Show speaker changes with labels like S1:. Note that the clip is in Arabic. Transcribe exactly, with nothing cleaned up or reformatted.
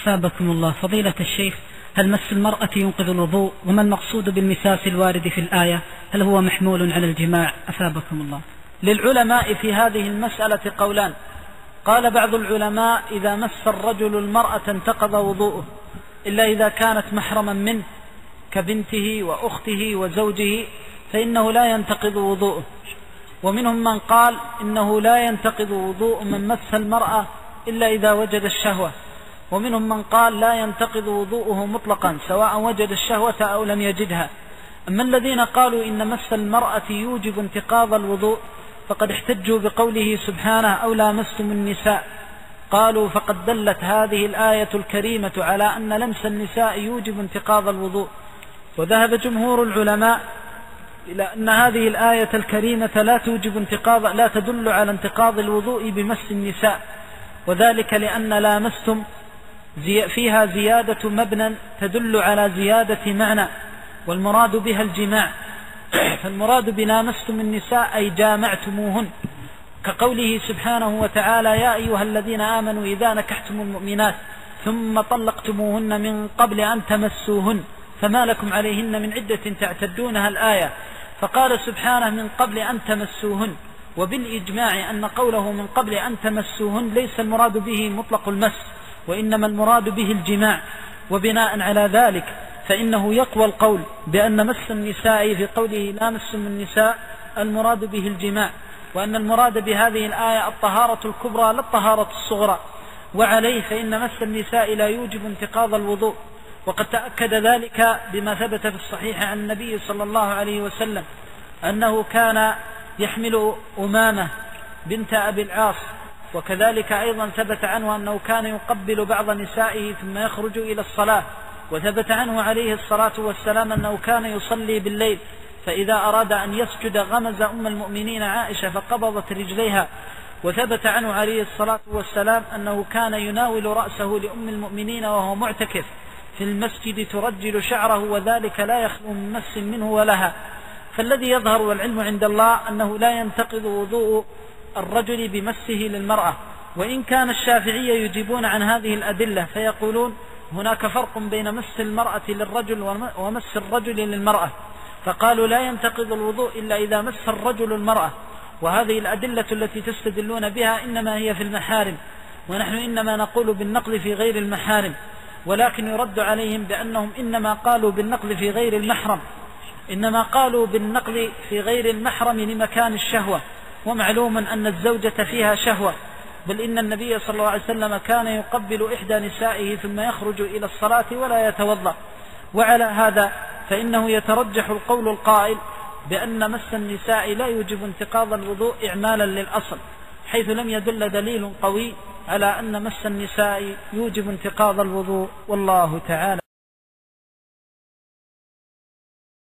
S1: أثابكم الله. فضيلة الشيخ، هل مس المرأة ينقذ الوضوء؟ وما المقصود بالمساس الوارد في الآية؟ هل هو محمول على الجماع؟ أثابكم الله.
S2: للعلماء في هذه المسألة قولان. قال بعض العلماء إذا مس الرجل المرأة انتقض وضوءه إلا إذا كانت محرما منه كبنته وأخته وزوجه فإنه لا ينتقض وضوءه. ومنهم من قال إنه لا ينتقض وضوء من مس المرأة إلا إذا وجد الشهوة. ومنهم من قال لا ينتقض وضوءه مطلقا سواء وجد الشهوة أو لم يجدها. أما الذين قالوا إن مس المرأة يوجب انتقاض الوضوء فقد احتجوا بقوله سبحانه أو لامستم النساء. قالوا فقد دلت هذه الآية الكريمة على أن لمس النساء يوجب انتقاض الوضوء. وذهب جمهور العلماء إلى أن هذه الآية الكريمة لا توجب انتقاض لا تدل على انتقاض الوضوء بمس النساء، وذلك لأن لامستم فيها زيادة مبنى تدل على زيادة معنى، والمراد بها الجماع. فالمراد بلامستم النساء أي جامعتموهن، كقوله سبحانه وتعالى يا أيها الذين آمنوا إذا نكحتم المؤمنات ثم طلقتموهن من قبل أن تمسوهن فما لكم عليهن من عدة تعتدونها الآية. فقال سبحانه من قبل أن تمسوهن، وبالإجماع أن قوله من قبل أن تمسوهن ليس المراد به مطلق المس، وإنما المراد به الجماع. وبناء على ذلك فإنه يقوى القول بأن مس النساء في قوله لا مسم النساء المراد به الجماع، وأن المراد بهذه الآية الطهارة الكبرى لا الطهارة الصغرى. وعليه فإن مس النساء لا يوجب انتقاض الوضوء. وقد تأكد ذلك بما ثبت في الصحيح عن النبي صلى الله عليه وسلم أنه كان يحمل أمامة بنت أبي العاص، وكذلك أيضا ثبت عنه أنه كان يقبل بعض نسائه ثم يخرج إلى الصلاة. وثبت عنه عليه الصلاة والسلام أنه كان يصلي بالليل فإذا أراد أن يسجد غمز أم المؤمنين عائشة فقبضت رجليها. وثبت عنه عليه الصلاة والسلام أنه كان يناول رأسه لأم المؤمنين وهو معتكف في المسجد ترجل شعره، وذلك لا يخلو من مس منه ولها. فالذي يظهر والعلم عند الله أنه لا ينتقض وضوء الرجل بمسه للمرأة. وإن كان الشافعية يجيبون عن هذه الأدلة فيقولون هناك فرق بين مس المرأة للرجل ومس الرجل للمرأة، فقالوا لا ينتقض الوضوء إلا إذا مس الرجل المرأة. وهذه الأدلة التي تستدلون بها إنما هي في المحارم، ونحن إنما نقول بالنقل في غير المحارم. ولكن يرد عليهم بأنهم إنما قالوا بالنقل في غير المحرم إنما قالوا بالنقل في غير المحرم لمكان الشهوة، ومعلوم أن الزوجة فيها شهوة، بل إن النبي صلى الله عليه وسلم كان يقبل إحدى نسائه ثم يخرج إلى الصلاة ولا يتوضأ. وعلى هذا فإنه يترجح القول القائل بأن مس النساء لا يوجب انتقاض الوضوء إعمالا للأصل، حيث لم يدل دليل قوي على أن مس النساء يوجب انتقاض الوضوء، والله تعالى